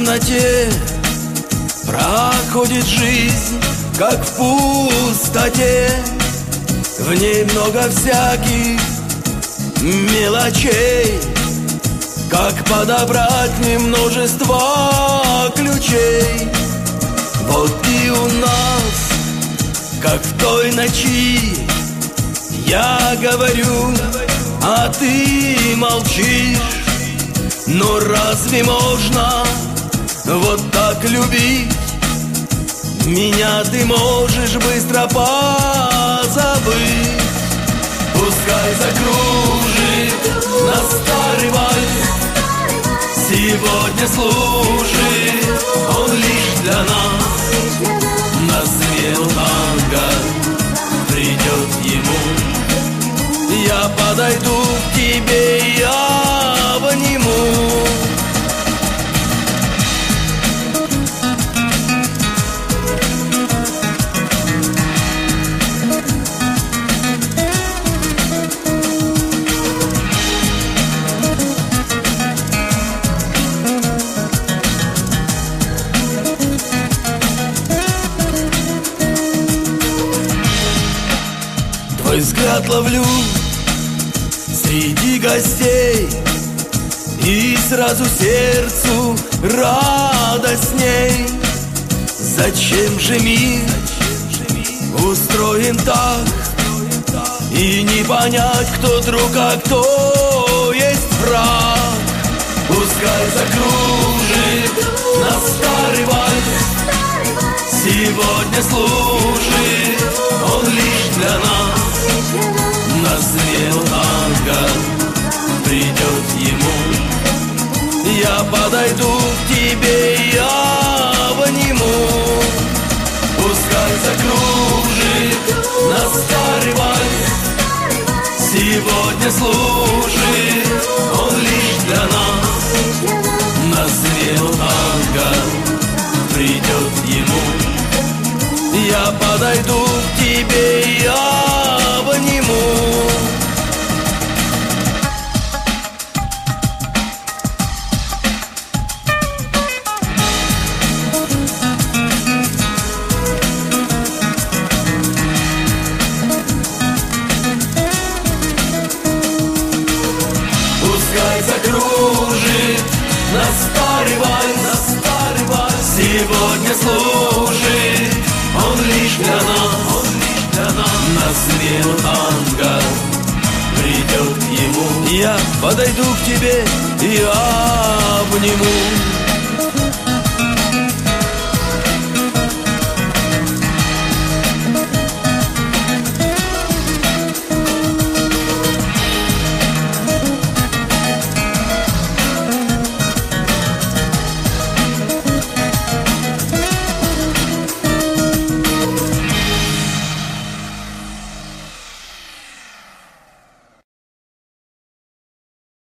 темноте проходит жизнь, как в пустоте. В ней много всяких мелочей. Как подобрать к ним множество ключей. Вот и у нас, как в той ночи, я говорю, а ты молчишь. Но разве можно вот так любить? Меня ты можешь быстро позабыть. Пускай закружит нас старый вальс. Сегодня служит он лишь для нас. На смену танго придет ему. Я подойду к тебе и обниму. Твой взгляд ловлю среди гостей, и сразу сердцу радостней. Зачем же мир устроен так, и не понять, кто друг, а кто есть враг? Пускай закружит нас старый вальс. Сегодня служит он лишь для нас. На смену танго придет ему. Я подойду к тебе и обниму. Пускай закружит нас старый вальс. Сегодня служит он лишь для нас. На смену танго придет ему. Я подойду к тебе и обниму. Пускай закружит нас старый вальс. Сегодня служит он лишь для нас. На смену танго придет ему. Я подойду к тебе и обниму.